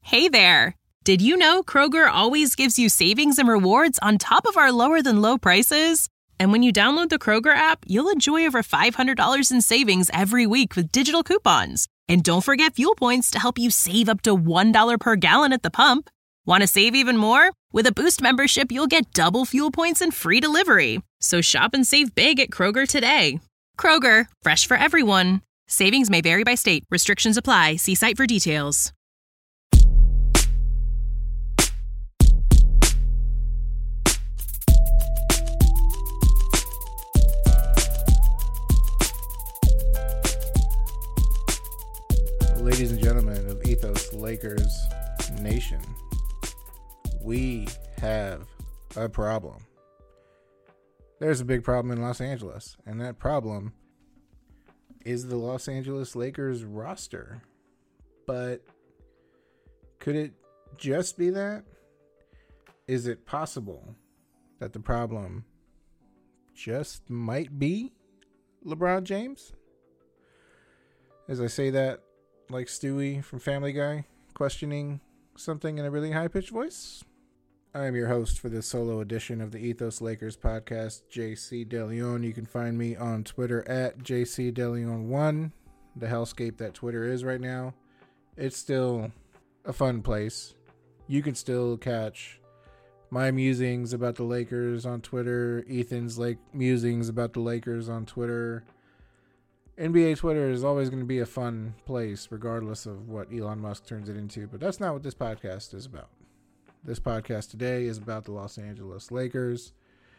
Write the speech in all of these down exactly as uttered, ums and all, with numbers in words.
Hey there! Did you know Kroger always gives you savings and rewards on top of our lower-than-low prices? And when you download the Kroger app, you'll enjoy over five hundred dollars in savings every week with digital coupons. And don't forget fuel points to help you save up to one dollar per gallon at the pump. Want to save even more? With a Boost membership, you'll get double fuel points and free delivery. So shop and save big at Kroger today. Kroger, fresh for everyone. Savings may vary by state. Restrictions apply. See site for details. Ladies and gentlemen of Ethos Lakers Nation, we have a problem. There's a big problem in Los Angeles, and that problem is the Los Angeles Lakers roster. But could it just be that? Is it possible that the problem just might be LeBron James? As I say that, like Stewie from Family Guy, questioning something in a really high-pitched voice. I am your host for this solo edition of the Ethos Lakers podcast, J C DeLeon. You can find me on Twitter at J C DeLeon one, the hellscape that Twitter is right now. It's still a fun place. You can still catch my musings about the Lakers on Twitter, Ethan's like musings about the Lakers on Twitter. N B A Twitter is always going to be a fun place, regardless of what Elon Musk turns it into. But that's not what this podcast is about. This podcast today is about the Los Angeles Lakers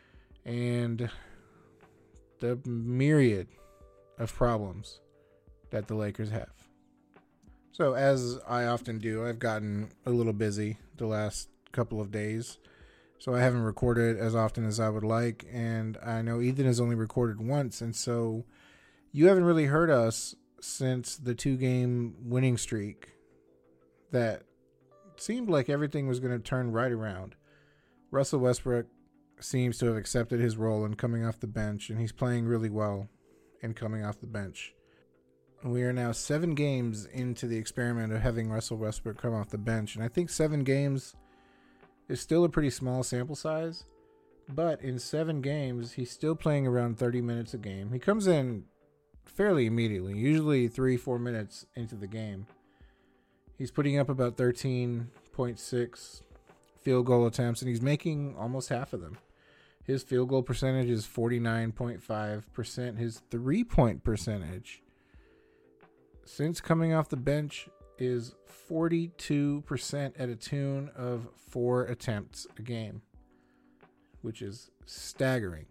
and the myriad of problems that the Lakers have. So, as I often do, I've gotten a little busy the last couple of days. So, I haven't recorded as often as I would like. And I know Ethan has only recorded once. And so you haven't really heard us since the two-game winning streak that seemed like everything was going to turn right around. Russell Westbrook seems to have accepted his role in coming off the bench, and he's playing really well in coming off the bench. We are now seven games into the experiment of having Russell Westbrook come off the bench, and I think seven games is still a pretty small sample size, but in seven games, he's still playing around thirty minutes a game. He comes in fairly immediately, usually three, four minutes into the game. He's putting up about thirteen point six field goal attempts, and he's making almost half of them. His field goal percentage is forty-nine point five percent. His three-point percentage since coming off the bench is forty-two percent at a tune of four attempts a game, which is staggering.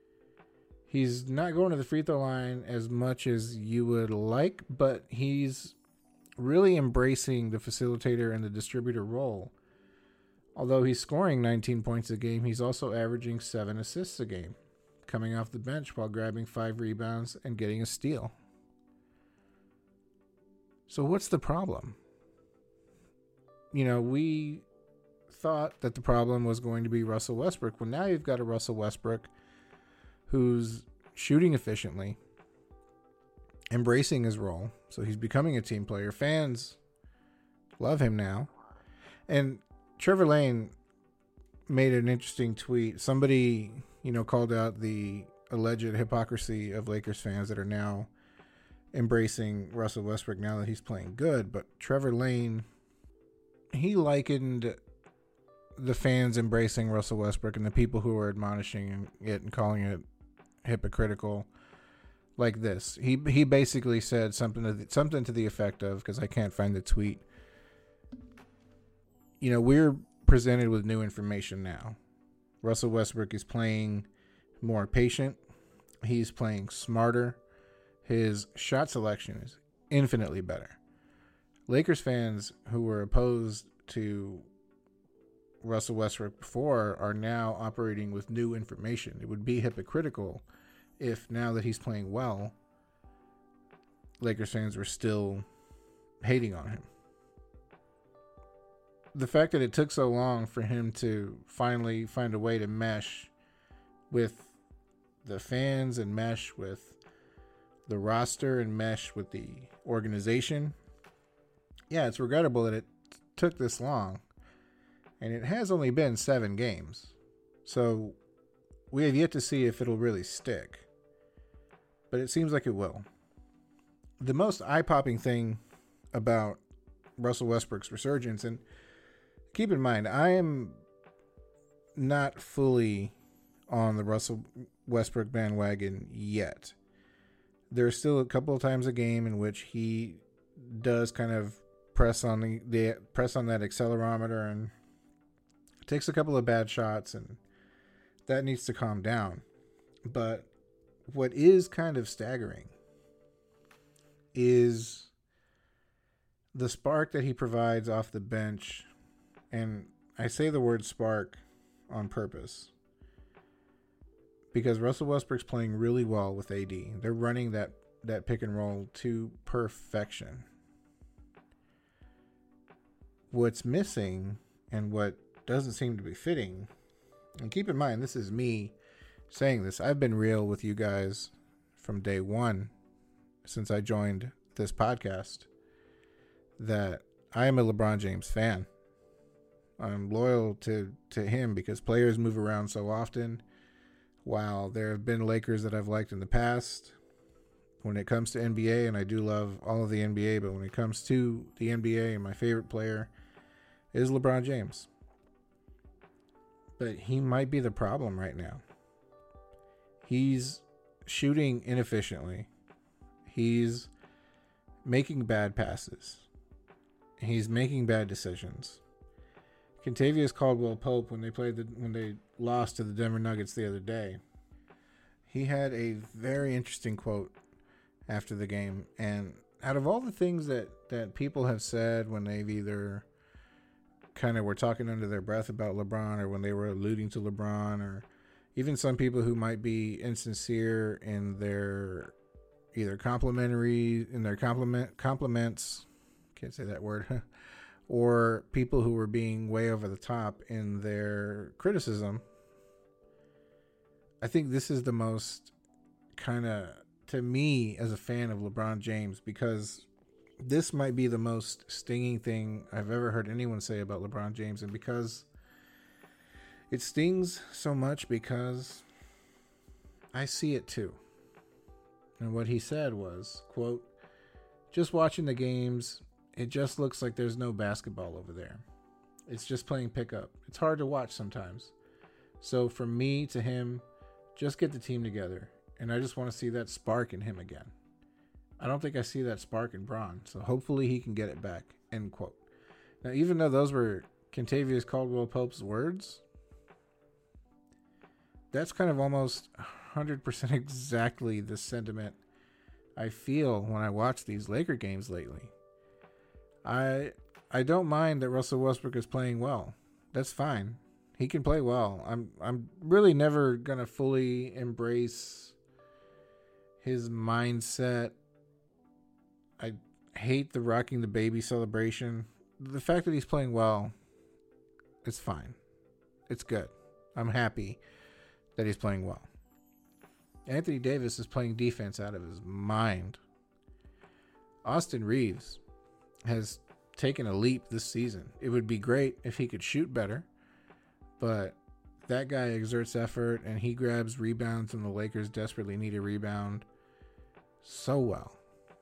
He's not going to the free throw line as much as you would like, but he's really embracing the facilitator and the distributor role. Although he's scoring nineteen points a game, he's also averaging seven assists a game, coming off the bench while grabbing five rebounds and getting a steal. So what's the problem? You know, we thought that the problem was going to be Russell Westbrook. Well, now you've got a Russell Westbrook who's shooting efficiently, embracing his role. So he's becoming a team player. Fans love him now. And Trevor Lane made an interesting tweet. Somebody, you know, called out the alleged hypocrisy of Lakers fans that are now embracing Russell Westbrook now that he's playing good. But Trevor Lane, he likened the fans embracing Russell Westbrook and the people who are admonishing it and calling it hypocritical like this. He he basically said something to the, something to the effect of, because I can't find the tweet, you know, we're presented with new information now. Russell Westbrook is playing more patient. He's playing smarter. His shot selection is infinitely better. Lakers fans who were opposed to Russell Westbrook before are now operating with new information. It would be hypocritical if now that he's playing well, Lakers fans were still hating on him. The fact that it took so long for him to finally find a way to mesh with the fans and mesh with the roster and mesh with the organization, yeah, it's regrettable that it took this long, and it has only been seven games. So we have yet to see if it'll really stick. But it seems like it will. The most eye-popping thing about Russell Westbrook's resurgence, and keep in mind, I am not fully on the Russell Westbrook bandwagon yet. There's still a couple of times a game in which he does kind of press on the, the press on that accelerometer and takes a couple of bad shots, and that needs to calm down. But what is kind of staggering is the spark that he provides off the bench. And I say the word spark on purpose because Russell Westbrook's playing really well with A D. They're running that, that pick and roll to perfection. What's missing and what doesn't seem to be fitting, and keep in mind, this is me saying this. I've been real with you guys from day one since I joined this podcast that I am a LeBron James fan. I'm loyal to, to him because players move around so often. While there have been Lakers that I've liked in the past, when it comes to N B A, and I do love all of the N B A, but when it comes to the N B A, my favorite player is LeBron James. But he might be the problem right now. He's shooting inefficiently. He's making bad passes. He's making bad decisions. Kentavious Caldwell-Pope, when they played the when they lost to the Denver Nuggets the other day, he had a very interesting quote after the game. And out of all the things that, that people have said when they've either kind of were talking under their breath about LeBron, or when they were alluding to LeBron, or even some people who might be insincere in their either complimentary in their compliment compliments, can't say that word, or people who were being way over the top in their criticism, I think this is the most kind of, to me as a fan of LeBron James, because this might be the most stinging thing I've ever heard anyone say about LeBron James. And because it stings so much, because I see it too. And what he said was, quote, "Just watching the games, it just looks like there's no basketball over there. It's just playing pickup. It's hard to watch sometimes. So from me to him, just get the team together. And I just want to see that spark in him again. I don't think I see that spark in Bron. So hopefully he can get it back." End quote. Now, even though those were Kentavious Caldwell-Pope's words, that's kind of almost one hundred percent exactly the sentiment I feel when I watch these Laker games lately. I I don't mind that Russell Westbrook is playing well. That's fine. He can play well. I'm I'm really never gonna fully embrace his mindset. I hate the rocking the baby celebration. The fact that he's playing well, it's fine. It's good. I'm happy that he's playing well. Anthony Davis is playing defense out of his mind. Austin Reeves has taken a leap this season. It would be great if he could shoot better, but that guy exerts effort and he grabs rebounds when the Lakers desperately need a rebound so well.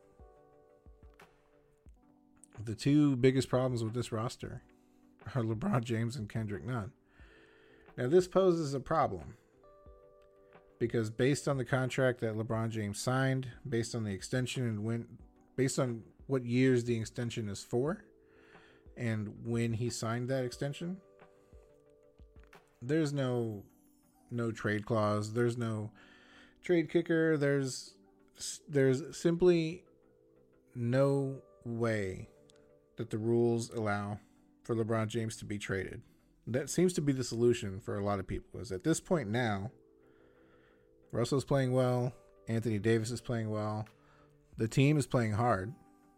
The two biggest problems with this roster are LeBron James and Kendrick Nunn. Now, this poses a problem because based on the contract that LeBron James signed, based on the extension and when, based on what years the extension is for, and when he signed that extension, there's no no trade clause. There's no trade kicker. There's there's simply no way that the rules allow for LeBron James to be traded. That seems to be the solution for a lot of people, is at this point now, Russell's playing well, Anthony Davis is playing well, the team is playing hard.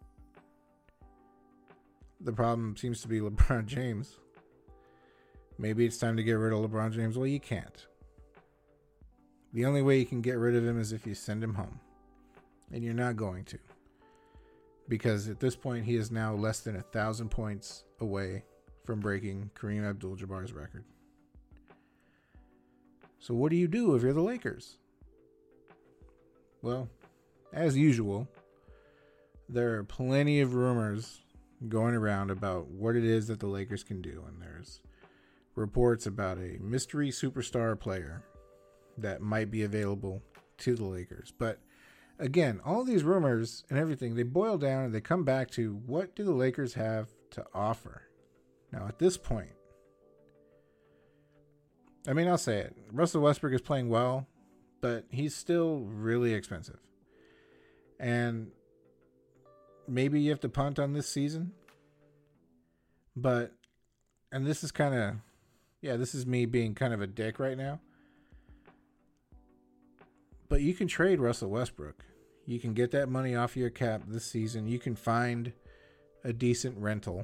The problem seems to be LeBron James. Maybe it's time to get rid of LeBron James. Well, you can't. The only way you can get rid of him is if you send him home. And you're not going to. because at this point he is now less than a thousand points away from breaking Kareem Abdul-Jabbar's record. So what do you do if you're the Lakers? Well, as usual, there are plenty of rumors going around about what it is that the Lakers can do, and there's reports about a mystery superstar player that might be available to the Lakers. But again, all these rumors and everything, they boil down and they come back to, what do the Lakers have to offer? Now, at this point, I mean, I'll say it. Russell Westbrook is playing well, but he's still really expensive. And maybe you have to punt on this season. But, and this is kind of, yeah, this is me being kind of a dick right now. But you can trade Russell Westbrook. You can get that money off your cap this season. You can find a decent rental.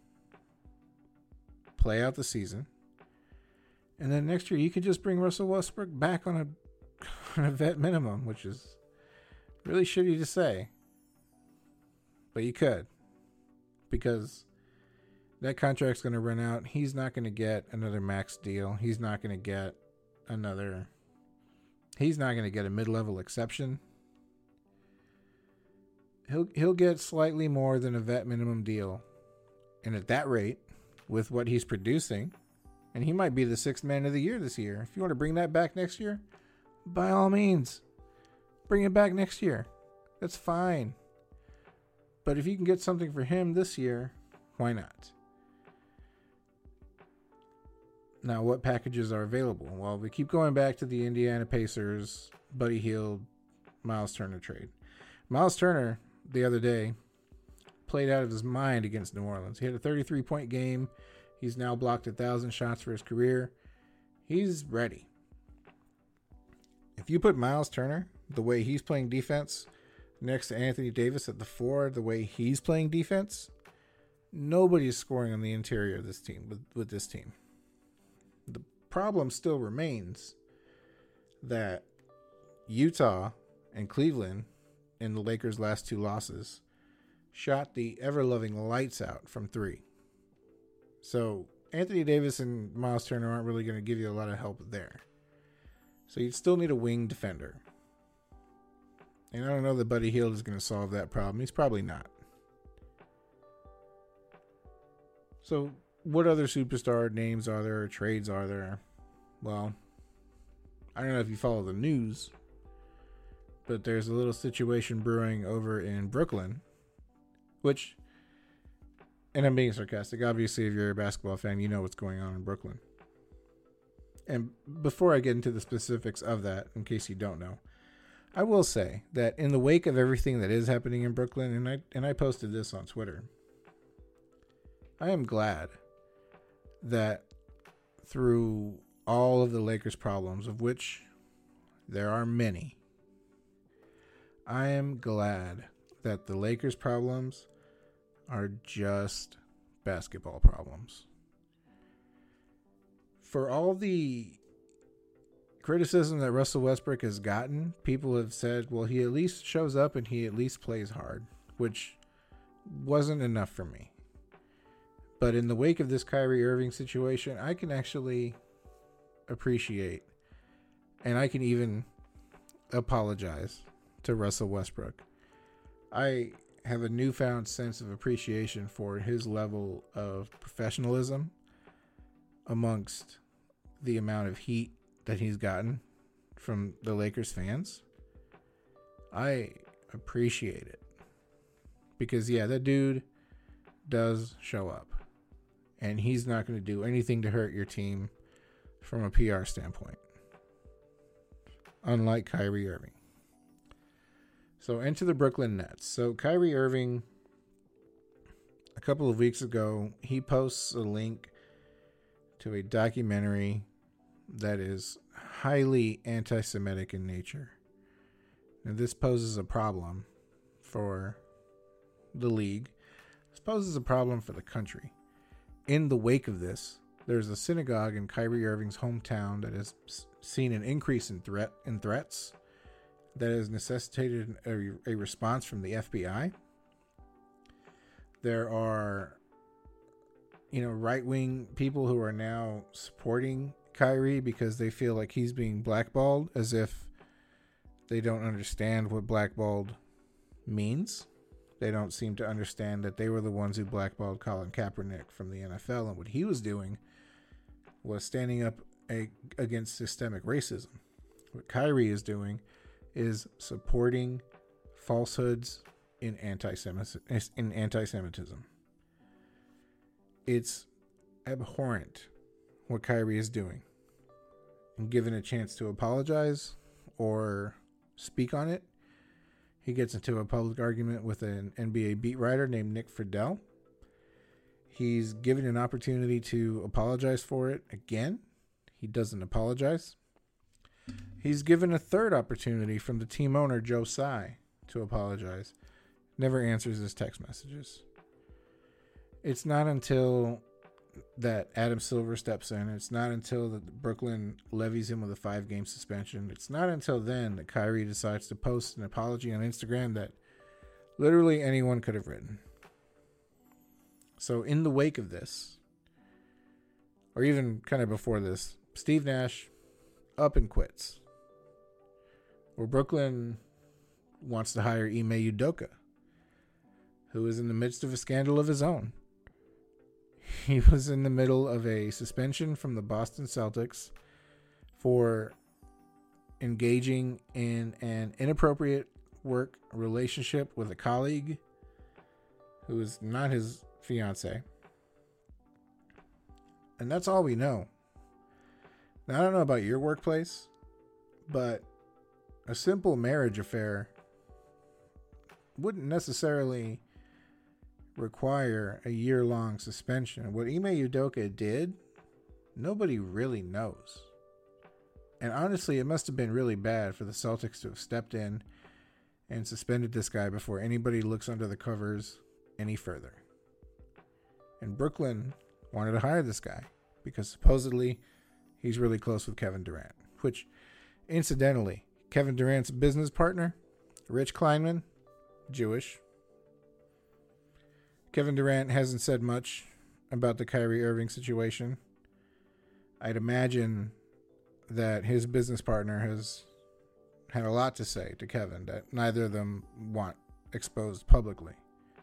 Play out the season. And then next year you can just bring Russell Westbrook back on a, on a vet minimum, which is really shitty to say. But you could. Because that contract's going to run out. He's not going to get another max deal. He's not going to get another... He's not going to get a mid-level exception. He'll he'll get slightly more than a vet minimum deal. And at that rate, with what he's producing, and he might be the sixth man of the year this year. If you want to bring that back next year, by all means, bring it back next year. That's fine. But if you can get something for him this year, why not? Now, what packages are available? Well, we keep going back to the Indiana Pacers, Buddy Hield, Miles Turner trade. Miles Turner, the other day, played out of his mind against New Orleans. He had a thirty-three point game. He's now blocked one thousand shots for his career. He's ready. If you put Miles Turner, the way he's playing defense, next to Anthony Davis at the four, the way he's playing defense, nobody's scoring on the interior of this team with, with this team. The problem still remains that Utah and Cleveland, in the Lakers' last two losses, shot the ever-loving lights out from three. So Anthony Davis and Miles Turner aren't really going to give you a lot of help there. So you'd still need a wing defender. And I don't know that Buddy Hield is going to solve that problem. He's probably not. So what other superstar names are there, or trades are there? Well, I don't know if you follow the news, but there's a little situation brewing over in Brooklyn, which, and I'm being sarcastic, obviously if you're a basketball fan, you know what's going on in Brooklyn. And before I get into the specifics of that, in case you don't know, I will say that in the wake of everything that is happening in Brooklyn, and I and I posted this on Twitter, I am glad that through all of the Lakers' problems, of which there are many, I am glad that the Lakers' problems are just basketball problems. For all the criticism that Russell Westbrook has gotten, people have said, well, he at least shows up and he at least plays hard, which wasn't enough for me. But in the wake of this Kyrie Irving situation, I can actually appreciate, and I can even apologize to Russell Westbrook. I have a newfound sense of appreciation for his level of professionalism amongst the amount of heat that he's gotten from the Lakers fans. I appreciate it. Because, yeah, that dude does show up. And he's not going to do anything to hurt your team from a P R standpoint. Unlike Kyrie Irving. So, into the Brooklyn Nets. So, Kyrie Irving, a couple of weeks ago, he posts a link to a documentary that is highly anti-Semitic in nature. Now, this poses a problem for the league. This poses a problem for the country. In the wake of this, there's a synagogue in Kyrie Irving's hometown that has seen an increase in threat in threats that has necessitated a, a response from the F B I. There are, you know, right-wing people who are now supporting Kyrie because they feel like he's being blackballed, as if they don't understand what blackballed means. They don't seem to understand that they were the ones who blackballed Colin Kaepernick from the N F L, and what he was doing was standing up a, against systemic racism. What Kyrie is doing is supporting falsehoods in anti-Semitism. In anti-Semitism. It's abhorrent what Kyrie is doing. And given a chance to apologize or speak on it, he gets into a public argument with an N B A beat writer named Nick Friedel. He's given an opportunity to apologize for it again. He doesn't apologize. He's given a third opportunity from the team owner, Joe Tsai, to apologize. Never answers his text messages. It's not until that Adam Silver steps in. It's not until that Brooklyn levies him with a five-game suspension. It's not until then that Kyrie decides to post an apology on Instagram that literally anyone could have written. So in the wake of this, or even kind of before this, Steve Nash up and quits. Where Brooklyn wants to hire Ime Udoka, who is in the midst of a scandal of his own. He was in the middle of a suspension from the Boston Celtics for engaging in an inappropriate work relationship with a colleague who is not his fiance. And that's all we know. Now, I don't know about your workplace, but a simple marriage affair wouldn't necessarily require a year-long suspension. What Ime Udoka did, nobody really knows. And honestly, it must have been really bad for the Celtics to have stepped in and suspended this guy before anybody looks under the covers any further. And Brooklyn wanted to hire this guy because supposedly he's really close with Kevin Durant, which, incidentally, Kevin Durant's business partner, Rich Kleinman, Jewish. Kevin Durant hasn't said much about the Kyrie Irving situation. I'd imagine that his business partner has had a lot to say to Kevin that neither of them want exposed publicly.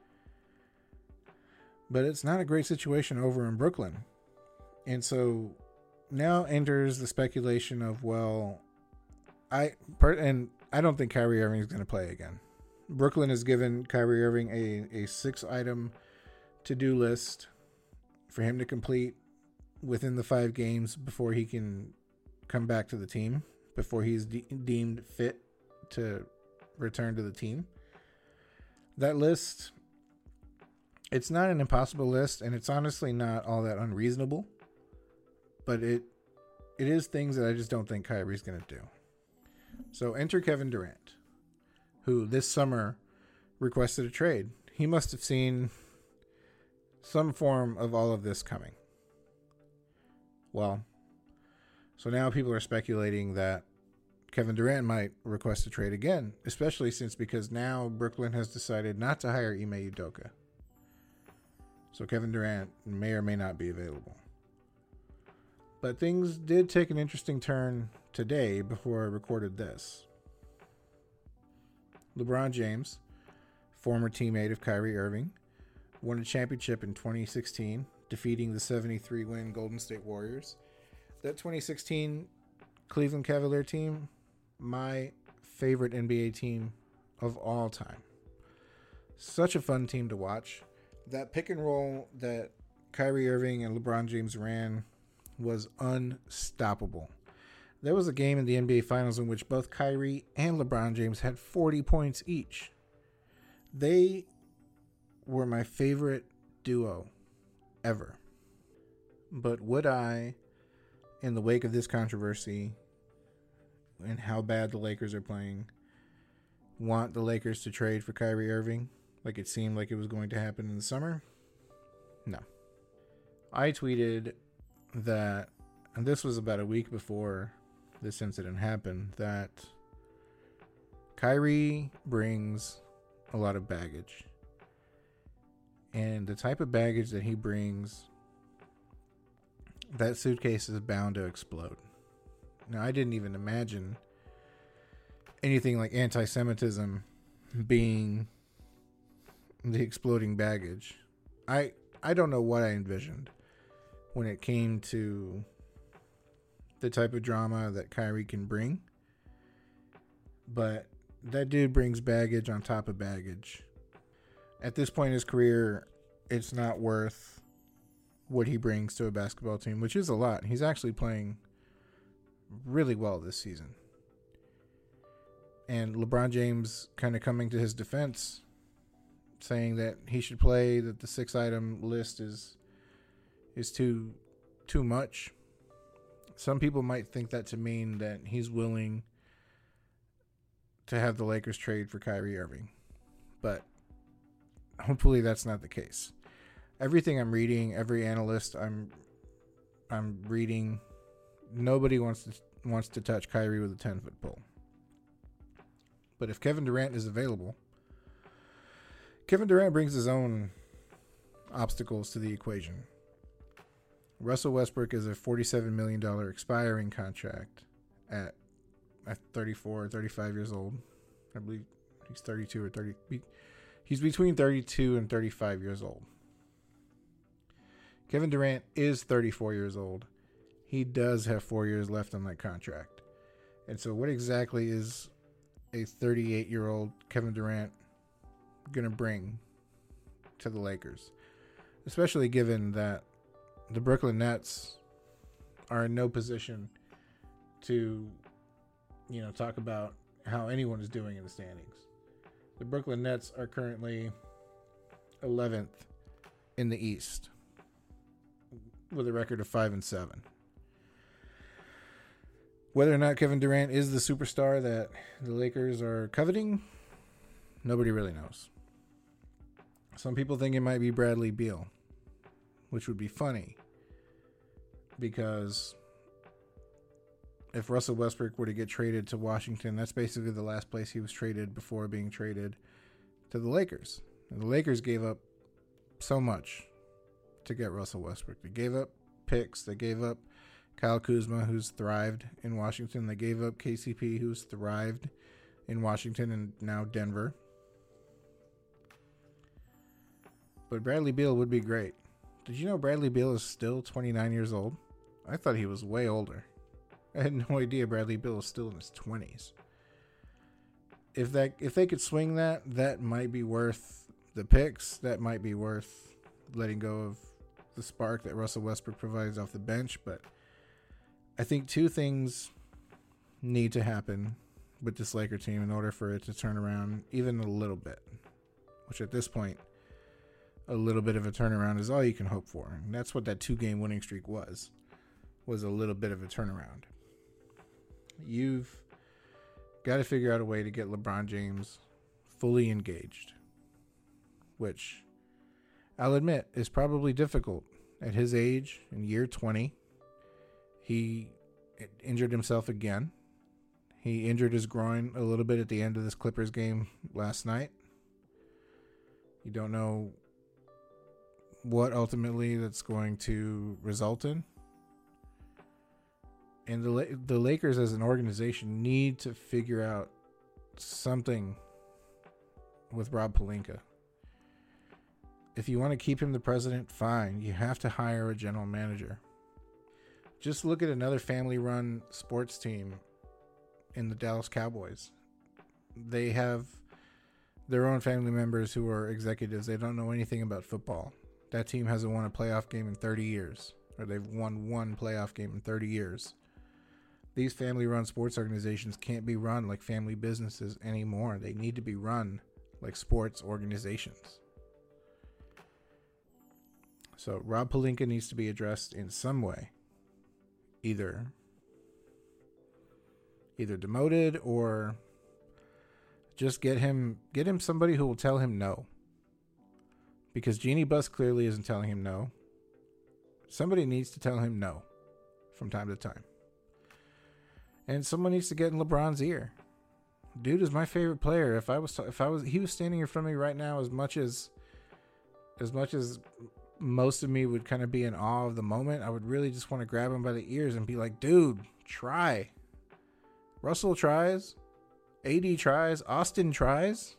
But it's not a great situation over in Brooklyn. And so now enters the speculation of, well, I and I don't think Kyrie Irving is going to play again. Brooklyn has given Kyrie Irving a, a six-item to-do list for him to complete within the five games before he can come back to the team, before he's de- deemed fit to return to the team. That list, it's not an impossible list, and it's honestly not all that unreasonable, but it it is things that I just don't think Kyrie's going to do. So enter Kevin Durant, who this summer requested a trade. He must have seen some form of all of this coming. Well, so now people are speculating that Kevin Durant might request a trade again, especially since because now Brooklyn has decided not to hire Ime Udoka. So Kevin Durant may or may not be available. But things did take an interesting turn today before I recorded this. LeBron James, former teammate of Kyrie Irving, won a championship in twenty sixteen, defeating the seventy-three win Golden State Warriors. That twenty sixteen Cleveland Cavalier team, my favorite N B A team of all time. Such a fun team to watch. That pick and roll that Kyrie Irving and LeBron James ran was unstoppable. There was a game in the N B A Finals in which both Kyrie and LeBron James had forty points each. They were my favorite duo ever. But would I, in the wake of this controversy and how bad the Lakers are playing, want the Lakers to trade for Kyrie Irving like it seemed like it was going to happen in the summer? No. I tweeted that, and this was about a week before this incident happened, that Kyrie brings a lot of baggage. And the type of baggage that he brings, that suitcase is bound to explode. Now, I didn't even imagine anything like anti-Semitism being the exploding baggage. I I don't know what I envisioned when it came to the type of drama that Kyrie can bring. But that dude brings baggage on top of baggage. At this point in his career, it's not worth what he brings to a basketball team, which is a lot. He's actually playing really well this season. And LeBron James kind of coming to his defense, saying that he should play, that the six item list is is too too much. Some people might think that to mean that he's willing to have the Lakers trade for Kyrie Irving. But hopefully that's not the case. Everything I'm reading, every analyst I'm I'm reading, nobody wants to wants to touch Kyrie with a ten-foot pole. But if Kevin Durant is available, Kevin Durant brings his own obstacles to the equation. Russell Westbrook is a forty-seven million dollars expiring contract at, at thirty-four or thirty-five years old. I believe he's thirty-two or thirty. He's between thirty-two and thirty-five years old. Kevin Durant is thirty-four years old. He does have four years left on that contract. And so what exactly is a thirty-eight-year-old Kevin Durant going to bring to the Lakers? Especially given that the Brooklyn Nets are in no position to, you know, talk about how anyone is doing in the standings. The Brooklyn Nets are currently eleventh in the East with a record of five and seven. Whether or not Kevin Durant is the superstar that the Lakers are coveting, nobody really knows. Some people think it might be Bradley Beal, which would be funny because if Russell Westbrook were to get traded to Washington, that's basically the last place he was traded before being traded to the Lakers. And the Lakers gave up so much to get Russell Westbrook. They gave up picks. They gave up Kyle Kuzma, who's thrived in Washington. They gave up K C P, who's thrived in Washington and now Denver. But Bradley Beal would be great. Did you know Bradley Beal is still twenty-nine years old? I thought he was way older. I had no idea Bradley Beal is still in his twenties. If that if they could swing that, that might be worth the picks. That might be worth letting go of the spark that Russell Westbrook provides off the bench. But I think two things need to happen with this Laker team in order for it to turn around even a little bit. Which at this point, a little bit of a turnaround is all you can hope for. And that's what that two-game winning streak was. Was a little bit of a turnaround. You've got to figure out a way to get LeBron James fully engaged, which I'll admit is probably difficult at his age in year twenty. He injured himself again. He injured his groin a little bit at the end of this Clippers game last night. You don't know what ultimately that's going to result in. And the the Lakers as an organization need to figure out something with Rob Pelinka. If you want to keep him the president, fine. You have to hire a general manager. Just look at another family-run sports team in the Dallas Cowboys. They have their own family members who are executives. They don't know anything about football. That team hasn't won a playoff game in thirty years, or they've won one playoff game in thirty years. These family-run sports organizations can't be run like family businesses anymore. They need to be run like sports organizations. So Rob Pelinka needs to be addressed in some way. Either, either demoted or just get him get him somebody who will tell him no. Because Jeannie Buss clearly isn't telling him no. Somebody needs to tell him no from time to time. And someone needs to get in LeBron's ear. Dude is my favorite player. If I was, if I was, he was standing in front of me right now. As much as, as much as most of me would kind of be in awe of the moment, I would really just want to grab him by the ears and be like, dude, try. Russell tries. A D tries. Austin tries.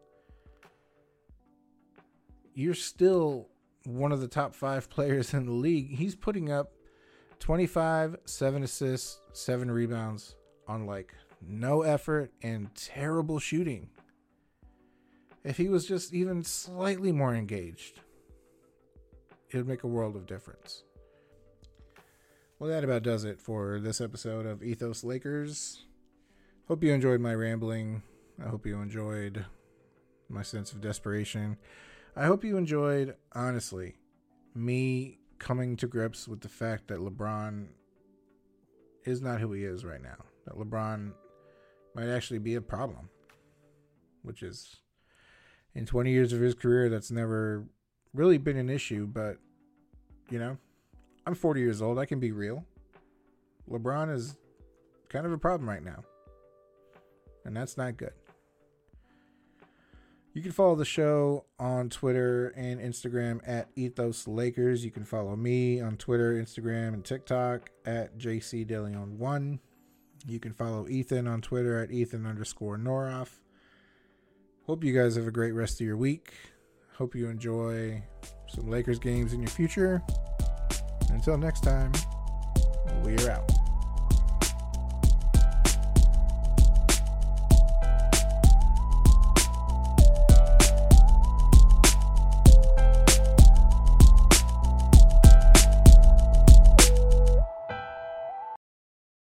You're still one of the top five players in the league. He's putting up twenty-five, seven assists, seven rebounds on like no effort and terrible shooting. If he was just even slightly more engaged, it would make a world of difference. Well, that about does it for this episode of Ethos Lakers. Hope you enjoyed my rambling. I hope you enjoyed my sense of desperation. I hope you enjoyed, honestly, me coming to grips with the fact that LeBron is not who he is right now. That LeBron might actually be a problem, which is, in twenty years of his career, that's never really been an issue. But, you know, I'm forty years old. I can be real. LeBron is kind of a problem right now, and that's not good. You can follow the show on Twitter and Instagram at Ethos Lakers. You can follow me on Twitter, Instagram, and TikTok at J C De Leon one. You can follow Ethan on Twitter at Ethan underscore Noroff. Hope you guys have a great rest of your week. Hope you enjoy some Lakers games in your future. Until next time, we're out.